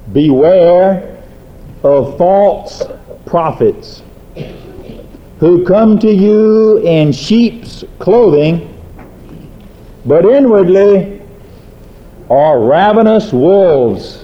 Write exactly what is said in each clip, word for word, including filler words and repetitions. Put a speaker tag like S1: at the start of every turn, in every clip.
S1: Beware of false prophets who come to you in sheep's clothing, but inwardly are ravenous wolves.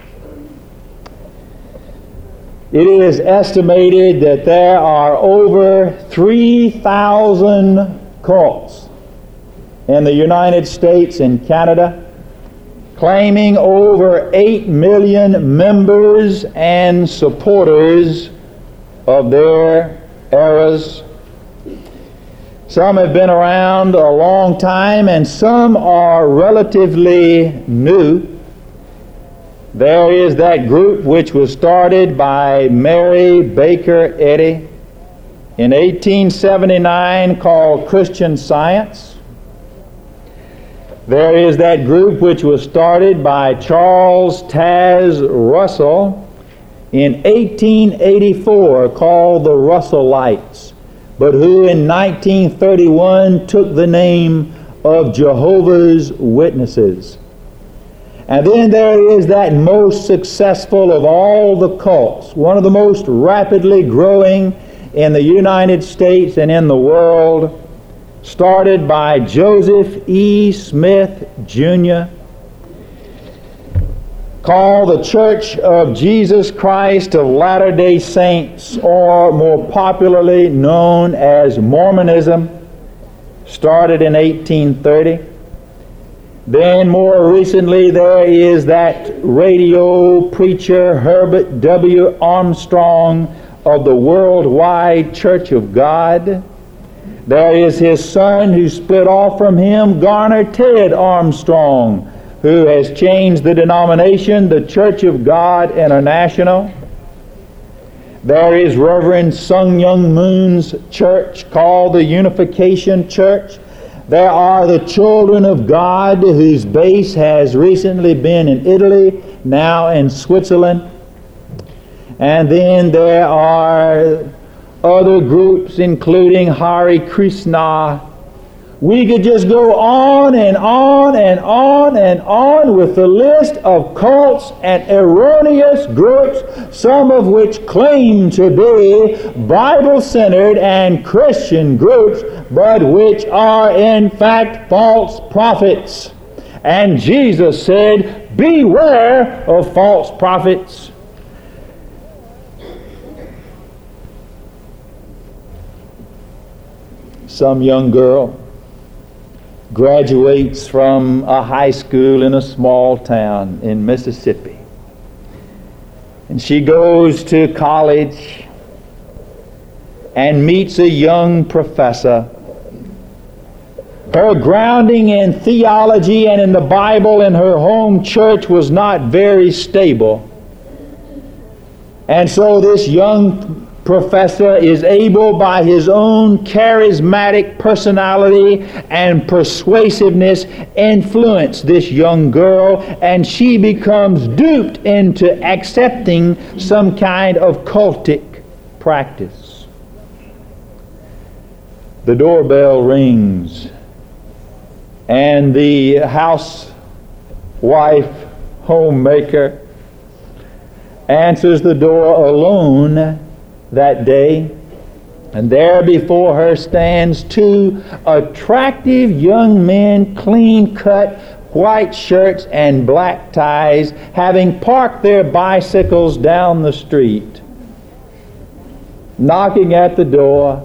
S1: It is estimated that there are over three thousand cults in the United States and Canada, claiming over eight million members and supporters of their eras. Some have been around a long time and some are relatively new. There is that group which was started by Mary Baker Eddy in eighteen seventy-nine called Christian Science. There is that group which was started by Charles Taze Russell in eighteen eighty-four called the Russellites, but who in nineteen thirty-one took the name of Jehovah's Witnesses. And then there is that most successful of all the cults, one of the most rapidly growing in the United States and in the world, started by Joseph E. Smith, Junior, called the Church of Jesus Christ of Latter-day Saints, or more popularly known as Mormonism, started in eighteen thirty. Then more recently there is that radio preacher Herbert W. Armstrong of the Worldwide Church of God. There is his son who split off from him, Garner Ted Armstrong, who has changed the denomination, the Church of God International. There is Reverend Sung Young Moon's church called the Unification Church. There are the Children of God, whose base has recently been in Italy, now in Switzerland. And then there are other groups, including Hare Krishna. We could just go on and on and on and on with the list of cults and erroneous groups, some of which claim to be Bible-centered and Christian groups, but which are in fact false prophets. And Jesus said, beware of false prophets. Some young girl graduates from a high school in a small town in Mississippi. And she goes to college and meets a young professor. Her grounding in theology and in the Bible in her home church was not very stable. And so this young professor is able by his own charismatic personality and persuasiveness influence this young girl, and she becomes duped into accepting some kind of cultic practice. The doorbell rings and the housewife, homemaker, answers the door alone that day, and there before her stands two attractive young men, clean-cut, white shirts and black ties, having parked their bicycles down the street, knocking at the door,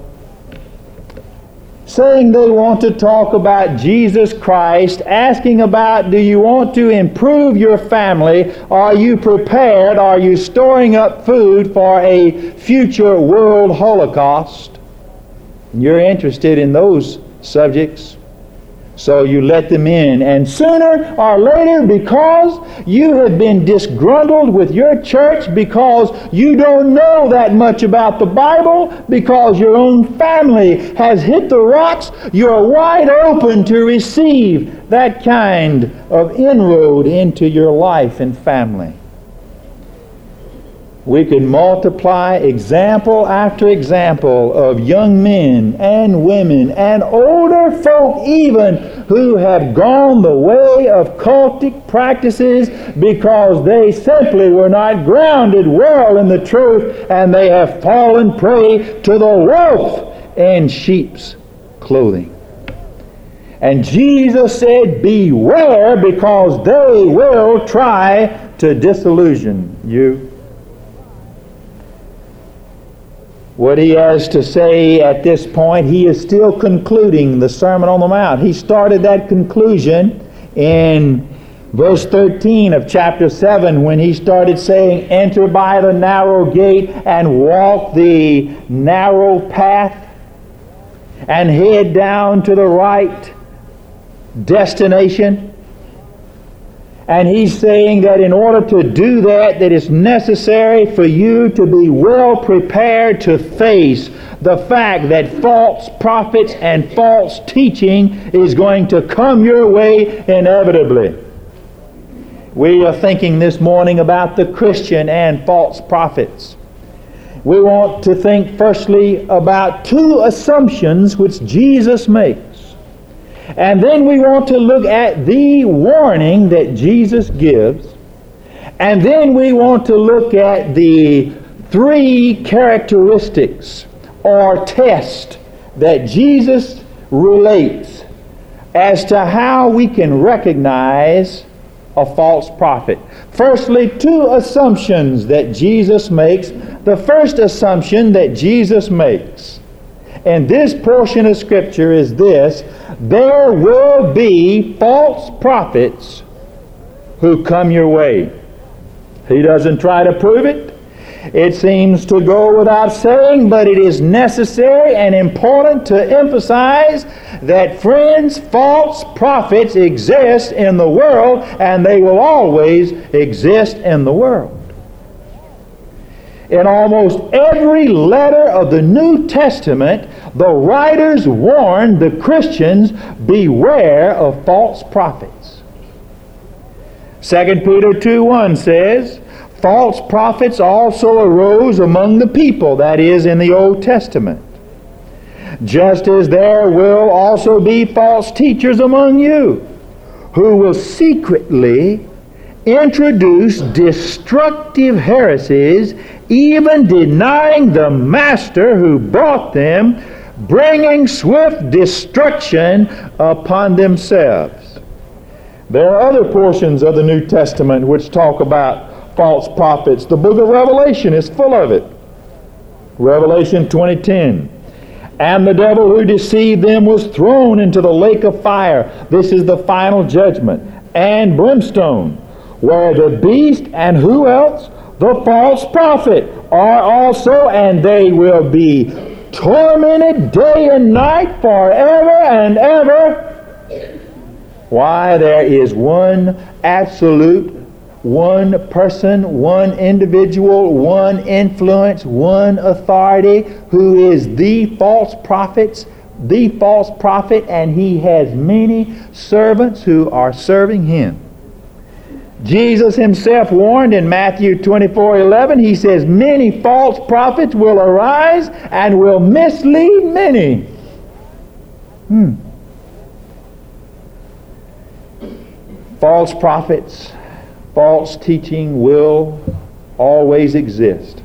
S1: saying they want to talk about Jesus Christ, asking about, do you want to improve your family? Are you prepared? Are you storing up food for a future world holocaust? You're interested in those subjects. So you let them in, and sooner or later, because you have been disgruntled with your church, because you don't know that much about the Bible, because your own family has hit the rocks, you're wide open to receive that kind of inroad into your life and family. We could multiply example after example of young men and women and older folk even who have gone the way of cultic practices because they simply were not grounded well in the truth, and they have fallen prey to the wolf in sheep's clothing. And Jesus said, beware, because they will try to disillusion you. What he has to say at this point, he is still concluding the Sermon on the Mount. He started that conclusion in verse thirteen of chapter seven when he started saying, enter by the narrow gate and walk the narrow path and head down to the right destination. And he's saying that in order to do that, that it's necessary for you to be well prepared to face the fact that false prophets and false teaching is going to come your way inevitably. We are thinking this morning about the Christian and false prophets. We want to think firstly about two assumptions which Jesus makes. And then we want to look at the warning that Jesus gives. And then we want to look at the three characteristics or tests that Jesus relates as to how we can recognize a false prophet. Firstly, two assumptions that Jesus makes. The first assumption that Jesus makes in this portion of Scripture is this: there will be false prophets who come your way. He doesn't try to prove it. It seems to go without saying, but it is necessary and important to emphasize that, friends, false prophets exist in the world, and they will always exist in the world. In almost every letter of the New Testament, the writers warn the Christians, beware of false prophets. Second Peter two one says, false prophets also arose among the people, that is, in the Old Testament. Just as there will also be false teachers among you, who will secretly introduce destructive heresies, even denying the master who bought them, bringing swift destruction upon themselves. There are other portions of the New Testament which talk about false prophets. The book of Revelation is full of it. Revelation twenty ten. And the devil who deceived them was thrown into the lake of fire. This is the final judgment. And brimstone, where the beast and who else? The false prophet are also, and they will be tormented day and night forever and ever. Why? There is one absolute, one person, one individual, one influence, one authority who is the false prophets, the false prophet, and he has many servants who are serving him. Jesus himself warned in Matthew twenty-four eleven, he says, many false prophets will arise and will mislead many. Hmm. False prophets, false teaching will always exist.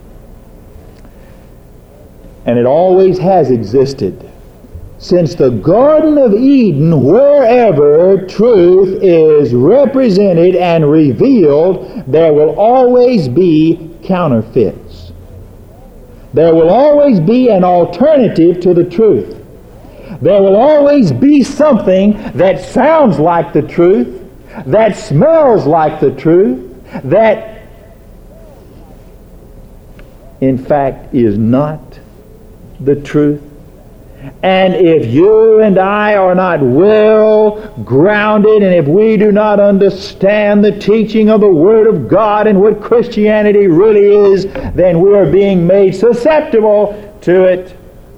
S1: And it always has existed. Since the Garden of Eden, wherever truth is represented and revealed, there will always be counterfeits. There will always be an alternative to the truth. There will always be something that sounds like the truth, that smells like the truth, that in fact is not the truth. And if you and I are not well grounded, and if we do not understand the teaching of the Word of God and what Christianity really is, then we are being made susceptible to it.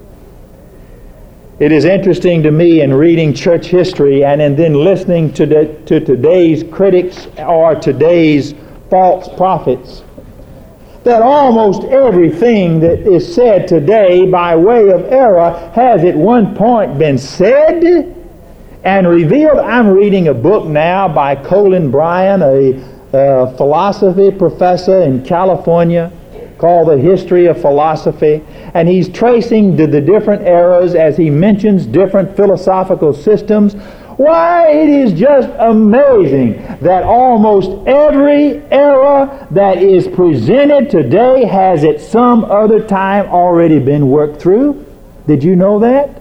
S1: It is interesting to me in reading church history and in then listening to, the, to today's critics or today's false prophets that almost everything that is said today by way of error has at one point been said and revealed. I'm reading a book now by Colin Bryan, a uh, philosophy professor in California, called The History of Philosophy, and he's tracing the, the different eras as he mentions different philosophical systems. Why, it is just amazing that almost every era that is presented today has at some other time already been worked through. Did you know that?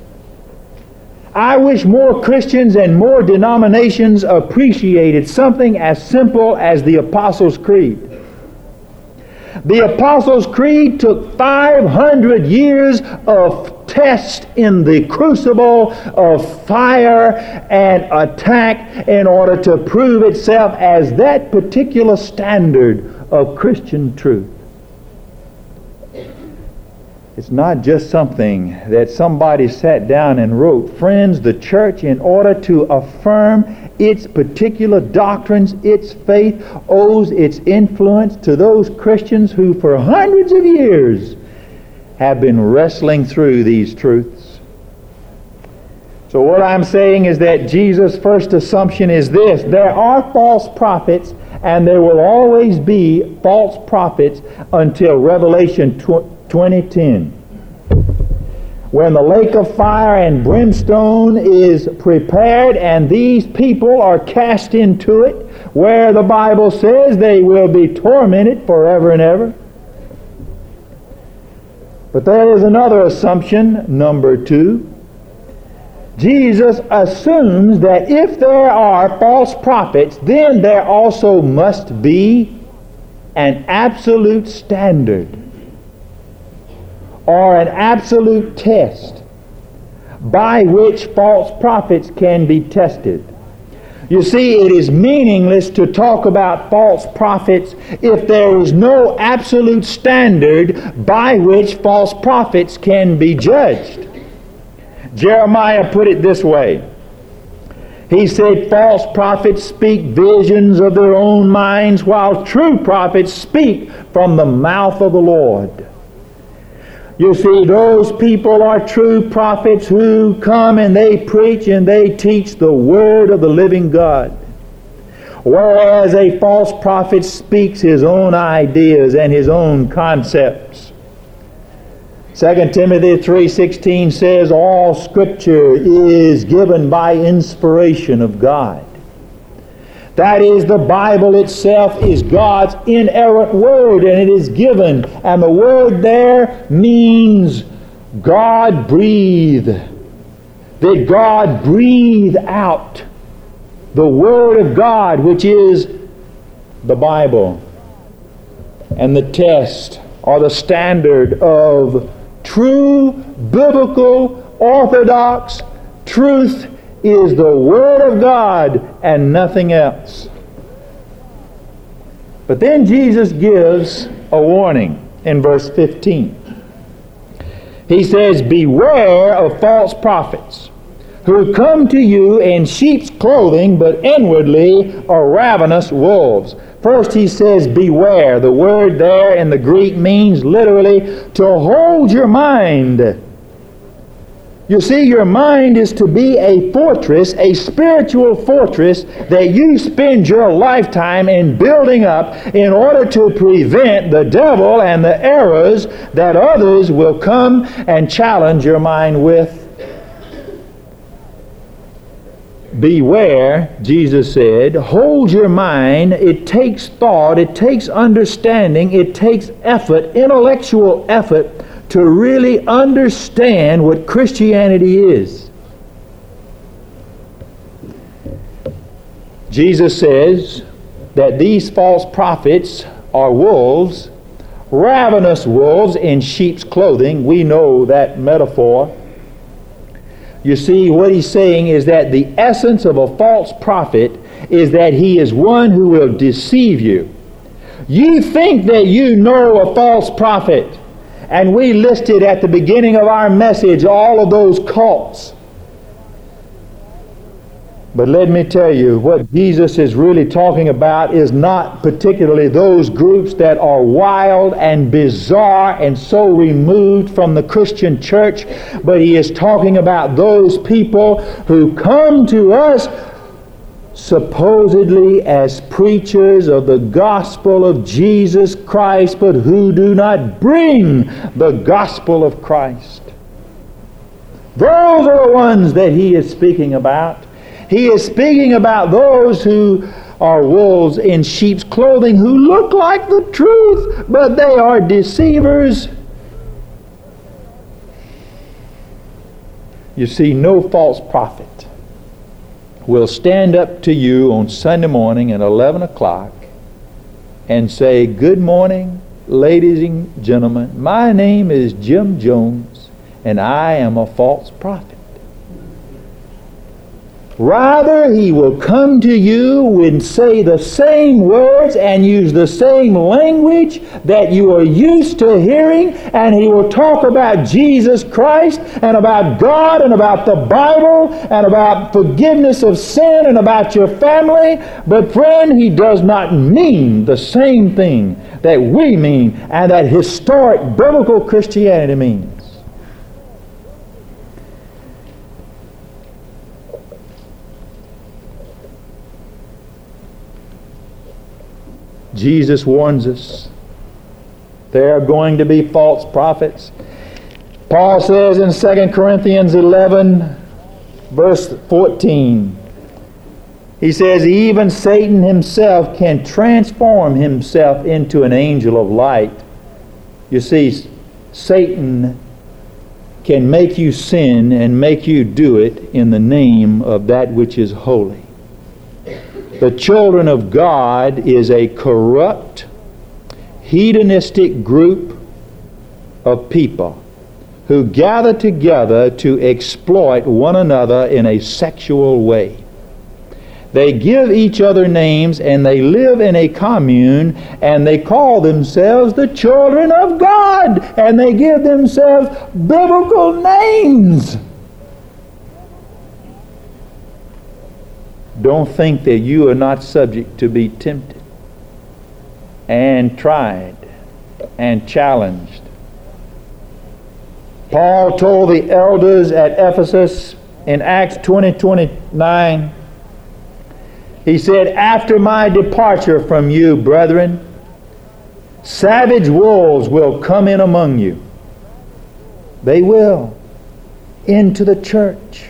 S1: I wish more Christians and more denominations appreciated something as simple as the Apostles' Creed. The Apostles' Creed took five hundred years of test in the crucible of fire and attack in order to prove itself as that particular standard of Christian truth. It's not just something that somebody sat down and wrote. Friends, the church, in order to affirm its particular doctrines, its faith, owes its influence to those Christians who for hundreds of years have been wrestling through these truths. So what I'm saying is that Jesus' first assumption is this: there are false prophets, and there will always be false prophets until Revelation twenty ten. When the lake of fire and brimstone is prepared and these people are cast into it, where the Bible says they will be tormented forever and ever. But there is another assumption, number two. Jesus assumes that if there are false prophets, then there also must be an absolute standard or an absolute test by which false prophets can be tested. You see, it is meaningless to talk about false prophets if there is no absolute standard by which false prophets can be judged. Jeremiah put it this way. He said, false prophets speak visions of their own minds, while true prophets speak from the mouth of the Lord. You see, those people are true prophets who come and they preach and they teach the word of the living God. Whereas a false prophet speaks his own ideas and his own concepts. Second Timothy three sixteen says, all Scripture is given by inspiration of God. That is, the Bible itself is God's inerrant word, and it is given. And the word there means God breathed. That God breathed out the word of God, which is the Bible. And the test or the standard of true biblical orthodox truth is the Word of God and nothing else. But then Jesus gives a warning in verse fifteen. He says, beware of false prophets who come to you in sheep's clothing, but inwardly are ravenous wolves. First he says, beware. The word there in the Greek means literally to hold your mind. You see, your mind is to be a fortress, a spiritual fortress that you spend your lifetime in building up in order to prevent the devil and the errors that others will come and challenge your mind with. Beware, Jesus said, hold your mind. It takes thought, it takes understanding, it takes effort, intellectual effort, to really understand what Christianity is. Jesus says that these false prophets are wolves, ravenous wolves in sheep's clothing. We know that metaphor. You see, what he's saying is that the essence of a false prophet is that he is one who will deceive you. You think that you know a false prophet. And we listed at the beginning of our message all of those cults. But let me tell you, what Jesus is really talking about is not particularly those groups that are wild and bizarre and so removed from the Christian church, but he is talking about those people who come to us supposedly as preachers of the gospel of Jesus Christ, but who do not bring the gospel of Christ. Those are the ones that he is speaking about. He is speaking about those who are wolves in sheep's clothing, who look like the truth, but they are deceivers. You see, no false prophet will stand up to you on Sunday morning at eleven o'clock and say, "Good morning, ladies and gentlemen. My name is Jim Jones, and I am a false prophet." Rather, he will come to you and say the same words and use the same language that you are used to hearing, and he will talk about Jesus Christ and about God and about the Bible and about forgiveness of sin and about your family. But friend, he does not mean the same thing that we mean and that historic biblical Christianity means. Jesus warns us there are going to be false prophets. Paul says in Second Corinthians eleven, verse fourteen, he says, "Even Satan himself can transform himself into an angel of light." You see, Satan can make you sin and make you do it in the name of that which is holy. The children of God is a corrupt, hedonistic group of people who gather together to exploit one another in a sexual way. They give each other names and they live in a commune and they call themselves the children of God, and they give themselves biblical names. Don't think that you are not subject to be tempted and tried and challenged. Paul told the elders at Ephesus in Acts twenty twenty-nine, he said, "After my departure from you, brethren, savage wolves will come in among you." They will, into the church.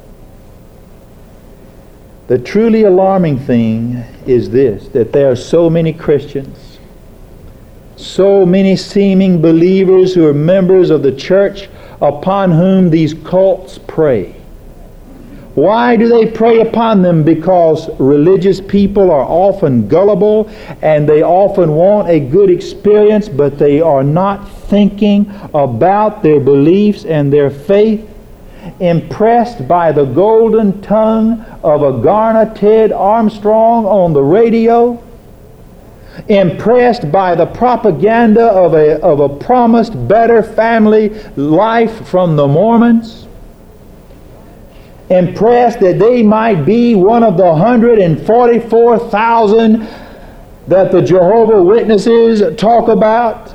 S1: The truly alarming thing is this, that there are so many Christians, so many seeming believers who are members of the church upon whom these cults prey. Why do they prey upon them? Because religious people are often gullible and they often want a good experience, but they are not thinking about their beliefs and their faith. Impressed by the golden tongue of a Garner Ted Armstrong on the radio, impressed by the propaganda of a, of a promised better family life from the Mormons, impressed that they might be one of the one hundred forty-four thousand that the Jehovah's Witnesses talk about.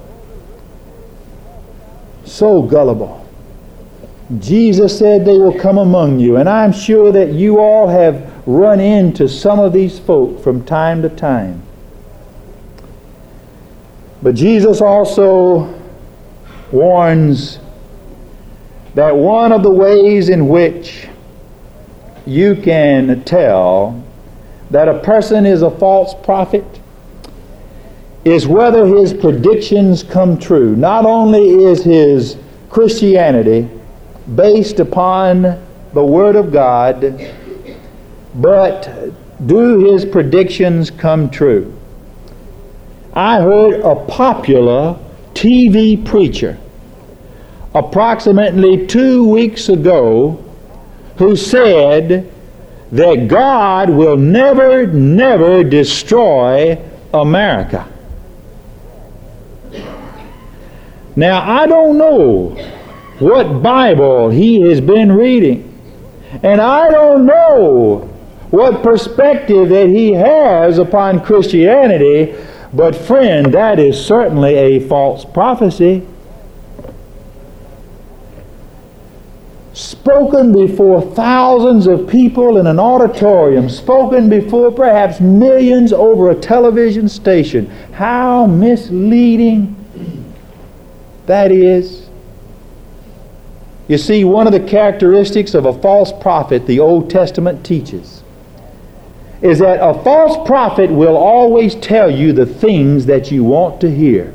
S1: So gullible. Jesus said they will come among you, and I'm sure that you all have run into some of these folk from time to time. But Jesus also warns that one of the ways in which you can tell that a person is a false prophet is whether his predictions come true. Not only is his Christianity based upon the Word of God, but do his predictions come true? I heard a popular T V preacher approximately two weeks ago who said that God will never, never destroy America. Now, I don't know what Bible he has been reading, And I don't know what perspective that he has upon Christianity, but friend, that is certainly a false prophecy. Spoken before thousands of people in an auditorium, spoken before perhaps millions over a television station. How misleading that is. You see, one of the characteristics of a false prophet, the Old Testament teaches, is that a false prophet will always tell you the things that you want to hear.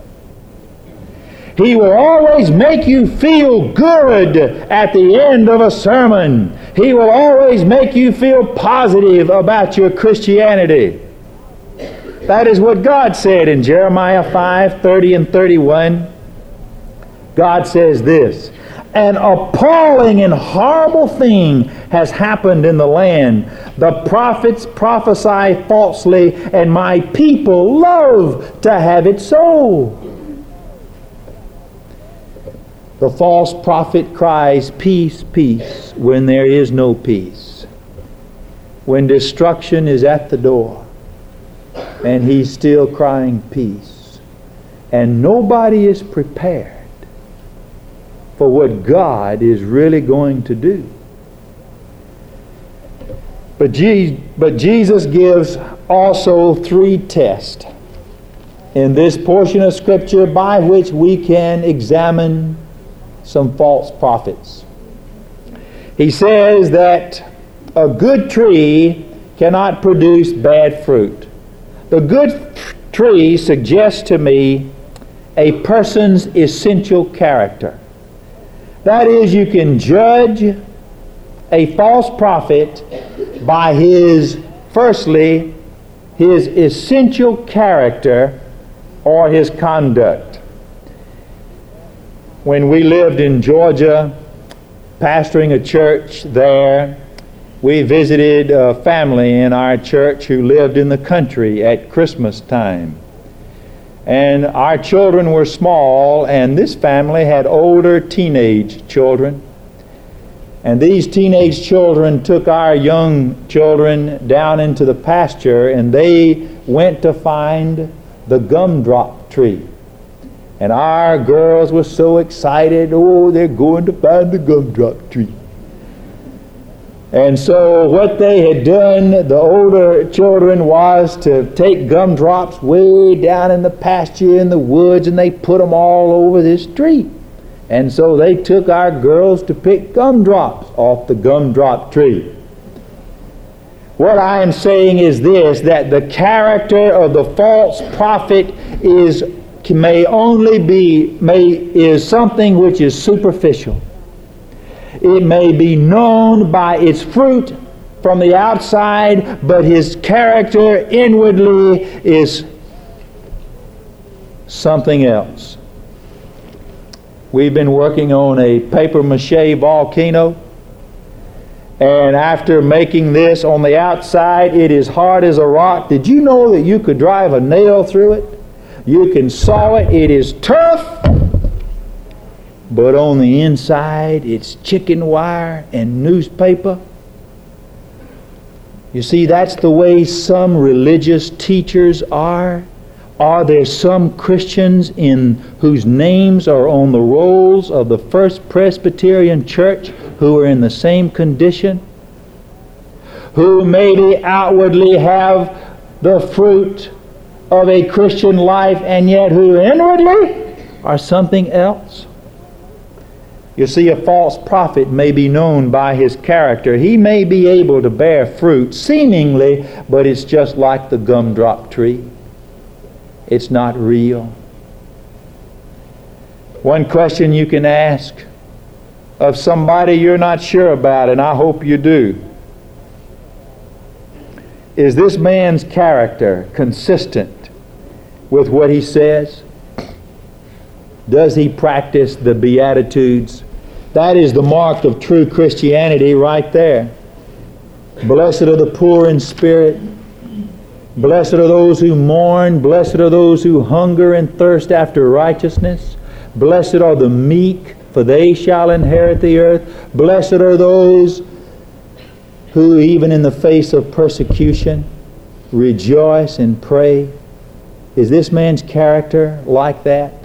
S1: He will always make you feel good at the end of a sermon. He will always make you feel positive about your Christianity. That is what God said in Jeremiah five, thirty and thirty-one. God says this, "An appalling and horrible thing has happened in the land. The prophets prophesy falsely, and my people love to have it so." The false prophet cries, "Peace, peace," when there is no peace. When destruction is at the door, and he's still crying peace. And nobody is prepared for what God is really going to do. But, Je- but Jesus gives also three tests in this portion of Scripture by which we can examine some false prophets. He says that a good tree cannot produce bad fruit. The good tree suggests to me a person's essential character. That is, you can judge a false prophet by his, firstly, his essential character or his conduct. When we lived in Georgia, pastoring a church there, we visited a family in our church who lived in the country at Christmas time. And our children were small, and this family had older teenage children. And these teenage children took our young children down into the pasture, and they went to find the gumdrop tree. And our girls were so excited, oh, they're going to find the gumdrop tree. And so what they had done, the older children, was to take gumdrops way down in the pasture in the woods, and they put them all over this tree. And so they took our girls to pick gumdrops off the gumdrop tree. What I am saying is this, that the character of the false prophet is may only be may is something which is superficial. It may be known by its fruit from the outside, but his character inwardly is something else. We've been working on a paper mache volcano, and after making this on the outside, it is hard as a rock. Did you know that you could drive a nail through it? You can saw it. It is tough, but on the inside, it's chicken wire and newspaper. You see, that's the way some religious teachers are. Are there some Christians in whose names are on the rolls of the First Presbyterian Church who are in the same condition? Who maybe outwardly have the fruit of a Christian life, and yet who inwardly are something else? You see, a false prophet may be known by his character. He may be able to bear fruit, seemingly, but it's just like the gumdrop tree. It's not real. One question you can ask of somebody you're not sure about, and I hope you do, is this man's character consistent with what he says? Does he practice the Beatitudes? That is the mark of true Christianity right there. Blessed are the poor in spirit. Blessed are those who mourn. Blessed are those who hunger and thirst after righteousness. Blessed are the meek, for they shall inherit the earth. Blessed are those who even in the face of persecution rejoice and pray? Is this man's character like that?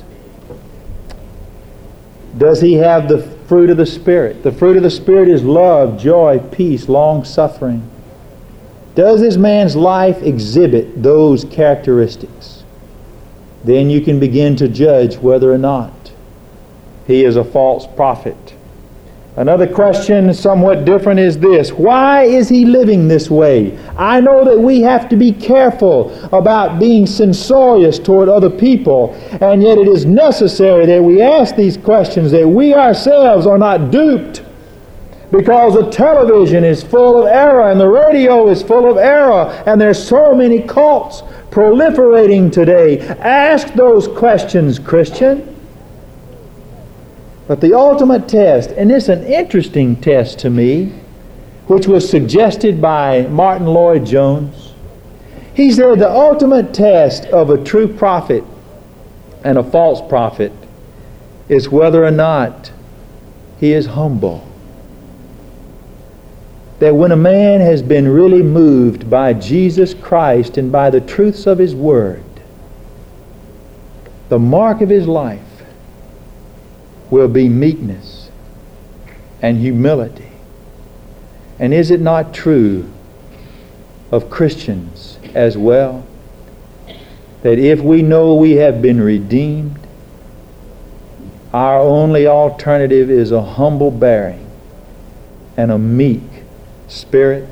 S1: Does he have the fruit of the Spirit? The fruit of the Spirit is love, joy, peace, long-suffering. Does this man's life exhibit those characteristics? Then you can begin to judge whether or not he is a false prophet. Another question, somewhat different, is this: why is he living this way? I know that we have to be careful about being censorious toward other people, and yet it is necessary that we ask these questions, that we ourselves are not duped, because the television is full of error and the radio is full of error, and there's so many cults proliferating today. Ask those questions, Christian. But the ultimate test, and it's an interesting test to me, which was suggested by Martin Lloyd-Jones. He said the ultimate test of a true prophet and a false prophet is whether or not he is humble. That when a man has been really moved by Jesus Christ and by the truths of His Word, the mark of his life will be meekness and humility. And is it not true of Christians as well, that if we know we have been redeemed, our only alternative is a humble bearing and a meek spirit?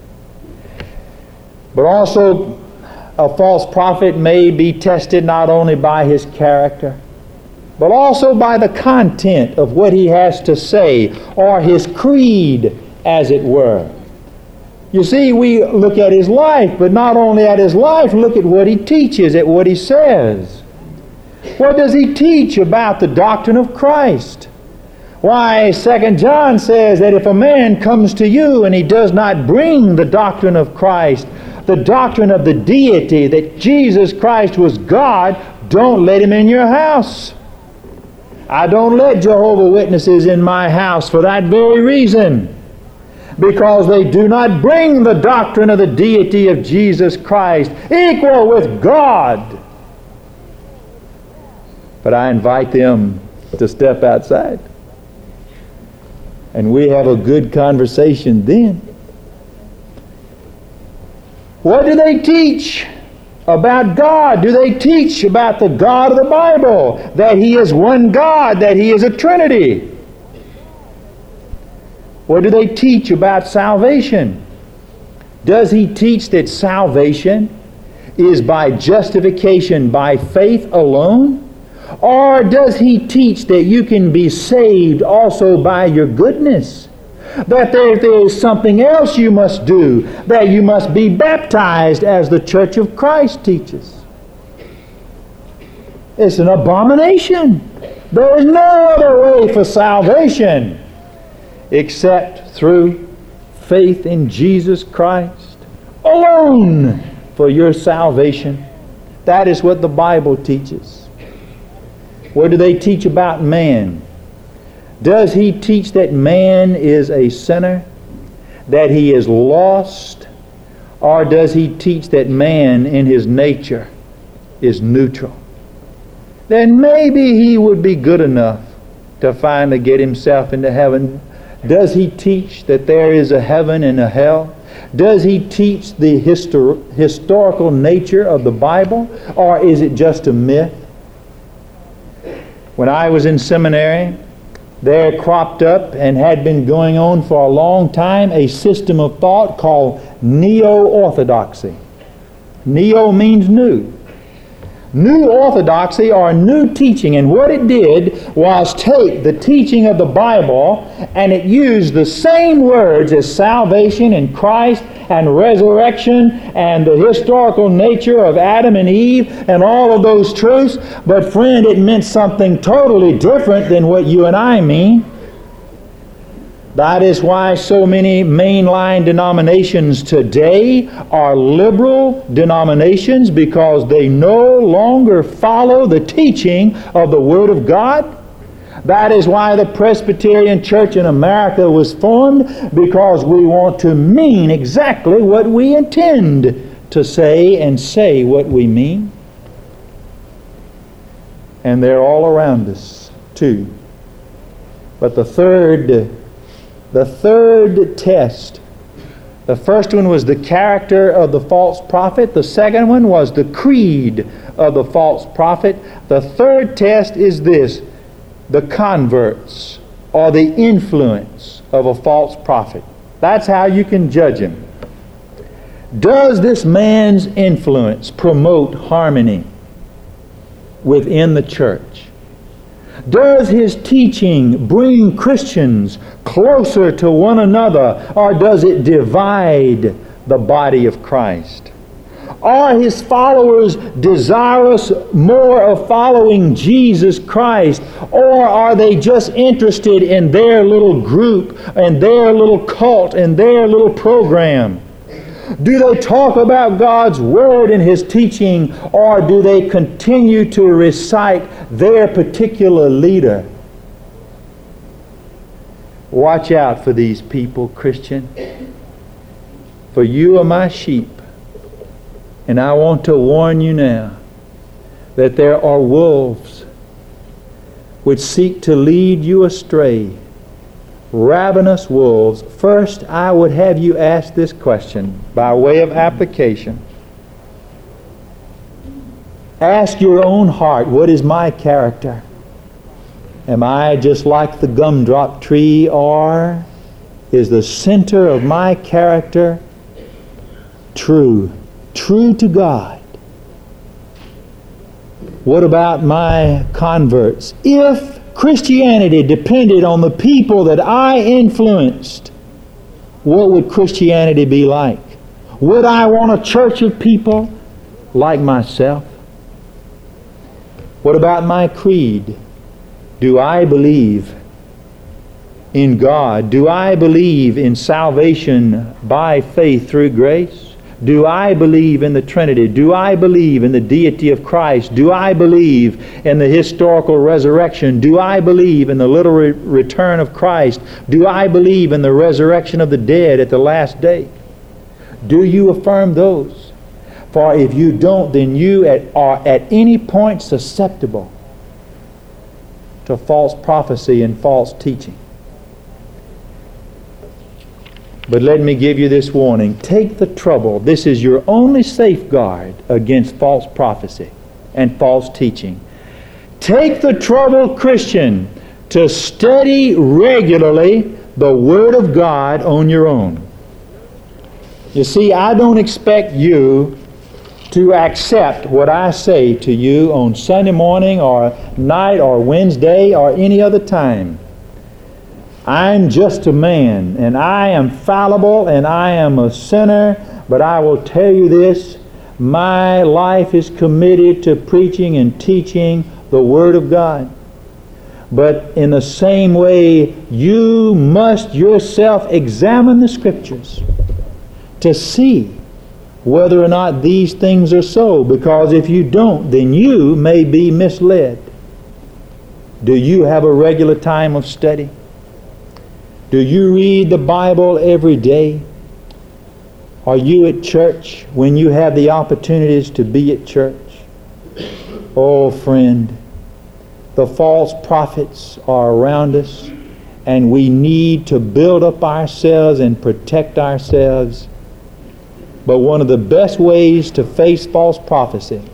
S1: But also, a false prophet may be tested not only by his character, but also by the content of what he has to say, or his creed, as it were. You see, we look at his life, but not only at his life, look at what he teaches, at what he says. What does he teach about the doctrine of Christ? Why, Second John says that if a man comes to you and he does not bring the doctrine of Christ, the doctrine of the deity, that Jesus Christ was God, don't let him in your house. I don't let Jehovah's Witnesses in my house for that very reason, because they do not bring the doctrine of the deity of Jesus Christ, equal with God. But I invite them to step outside, and we have a good conversation then. What do they teach about God? Do they teach about the God of the Bible, that He is one God, that He is a Trinity? What do they teach about salvation? Does he teach that salvation is by justification by faith alone? Or does he teach that you can be saved also by your goodness? That there, there is something else you must do, that you must be baptized as the Church of Christ teaches? It's an abomination. There is no other way for salvation except through faith in Jesus Christ alone for your salvation. That is what the Bible teaches. What do they teach about man? Does he teach that man is a sinner, that he is lost, or does he teach that man in his nature is neutral? Then maybe he would be good enough to finally get himself into heaven. Does he teach that there is a heaven and a hell? Does he teach the histor- historical nature of the Bible, or is it just a myth? When I was in seminary, there cropped up and had been going on for a long time a system of thought called neo-orthodoxy. Neo means new. New orthodoxy, or new teaching, and what it did was take the teaching of the Bible and it used the same words as salvation and Christ and resurrection and the historical nature of Adam and Eve and all of those truths, but friend, it meant something totally different than what you and I mean. That is why so many mainline denominations today are liberal denominations, because they no longer follow the teaching of the Word of God. That is why the Presbyterian Church in America was formed, because we want to mean exactly what we intend to say and say what we mean. And they're all around us too. But the third, the third test, the first one was the character of the false prophet. The second one was the creed of the false prophet. The third test is this: the converts or the influence of a false prophet. That's how you can judge him. Does this man's influence promote harmony within the church? Does his teaching bring Christians closer to one another, or does it divide the body of Christ? Are his followers desirous more of following Jesus Christ, or are they just interested in their little group and their little cult and their little program? Do they talk about God's Word and His teaching, or do they continue to recite their particular leader? Watch out for these people, Christian. For you are my sheep. And I want to warn you now that there are wolves which seek to lead you astray. Ravenous wolves. First, I would have you ask this question by way of application. Ask your own heart, what is my character? Am I just like the gumdrop tree, or is the center of my character true? True to God? What about my converts? If Christianity depended on the people that I influenced, what would Christianity be like? Would I want a church of people like myself? What about my creed? Do I believe in God? Do I believe in salvation by faith through grace? Do I believe in the Trinity? Do I believe in the deity of Christ? Do I believe in the historical resurrection? Do I believe in the literal return of Christ? Do I believe in the resurrection of the dead at the last day? Do you affirm those? For if you don't, then you at, are at any point susceptible to false prophecy and false teaching. But let me give you this warning. Take the trouble. This is your only safeguard against false prophecy and false teaching. Take the trouble, Christian, to study regularly the Word of God on your own. You see, I don't expect you to accept what I say to you on Sunday morning or night or Wednesday or any other time. I'm just a man, and I am fallible, and I am a sinner, but I will tell you this: my life is committed to preaching and teaching the Word of God. But in the same way, you must yourself examine the Scriptures to see whether or not these things are so, because if you don't, then you may be misled. Do you have a regular time of study? Do you read the Bible every day? Are you at church when you have the opportunities to be at church? Oh, friend, the false prophets are around us, and we need to build up ourselves and protect ourselves. But one of the best ways to face false prophecy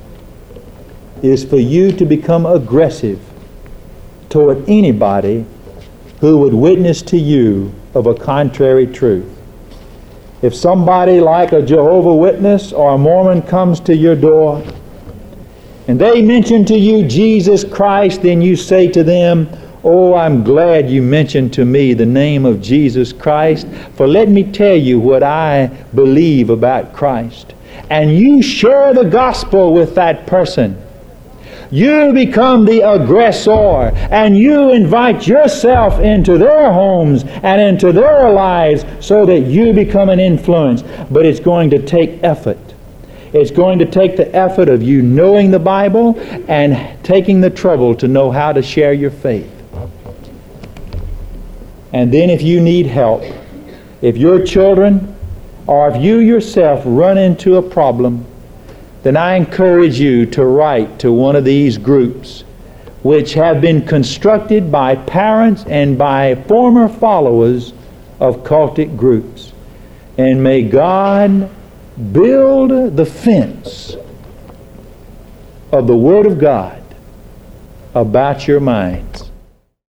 S1: is for you to become aggressive toward anybody who would witness to you of a contrary truth. If somebody like a Jehovah's Witness or a Mormon comes to your door and they mention to you Jesus Christ, then you say to them, "Oh, I'm glad you mentioned to me the name of Jesus Christ, for let me tell you what I believe about Christ." And you share the gospel with that person. You become the aggressor, and you invite yourself into their homes and into their lives so that you become an influence. But it's going to take effort. It's going to take the effort of you knowing the Bible and taking the trouble to know how to share your faith. And then if you need help, if your children or if you yourself run into a problem, then I encourage you to write to one of these groups which have been constructed by parents and by former followers of cultic groups. And may God build the fence of the Word of God about your minds.